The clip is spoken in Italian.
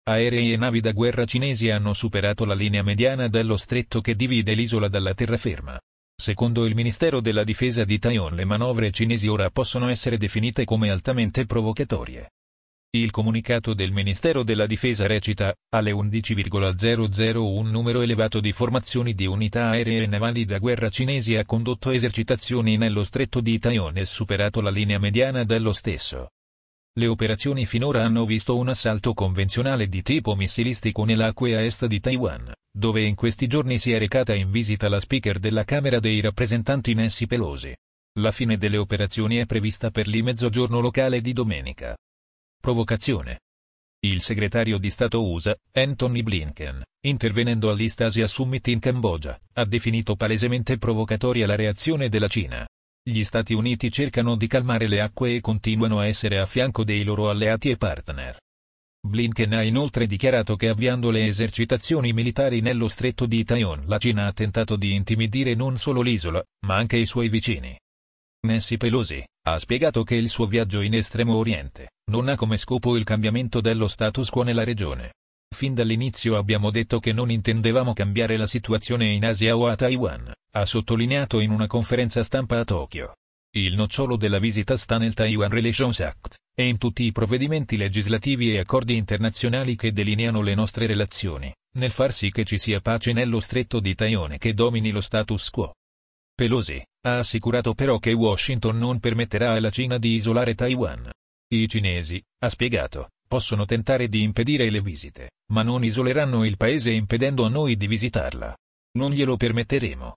Aerei e navi da guerra cinesi hanno superato la linea mediana dello stretto che divide l'isola dalla terraferma. Secondo il Ministero della Difesa di Taiwan, le manovre cinesi ora possono essere definite come altamente provocatorie. Il comunicato del Ministero della Difesa recita: alle 11,001 un numero elevato di formazioni di unità aeree e navali da guerra cinesi ha condotto esercitazioni nello stretto di Taiwan e superato la linea mediana dello stesso. Le operazioni finora hanno visto un assalto convenzionale di tipo missilistico nelle acque a est di Taiwan, dove in questi giorni si è recata in visita la speaker della Camera dei rappresentanti Nancy Pelosi. La fine delle operazioni è prevista per il mezzogiorno locale di domenica. Provocazione. Il segretario di Stato USA, Antony Blinken, intervenendo all'East Asia Summit in Cambogia, ha definito palesemente provocatoria la reazione della Cina. Gli Stati Uniti cercano di calmare le acque e continuano a essere a fianco dei loro alleati e partner. Blinken ha inoltre dichiarato che avviando le esercitazioni militari nello stretto di Taiwan, la Cina ha tentato di intimidire non solo l'isola, ma anche i suoi vicini. Nancy Pelosi ha spiegato che il suo viaggio in Estremo Oriente non ha come scopo il cambiamento dello status quo nella regione. Fin dall'inizio abbiamo detto che non intendevamo cambiare la situazione in Asia o a Taiwan, ha sottolineato in una conferenza stampa a Tokyo. Il nocciolo della visita sta nel Taiwan Relations Act, e in tutti i provvedimenti legislativi e accordi internazionali che delineano le nostre relazioni, nel far sì che ci sia pace nello stretto di Taiwan e che domini lo status quo. Pelosi ha assicurato però che Washington non permetterà alla Cina di isolare Taiwan. I cinesi, ha spiegato, possono tentare di impedire le visite, ma non isoleranno il paese impedendo a noi di visitarla. Non glielo permetteremo.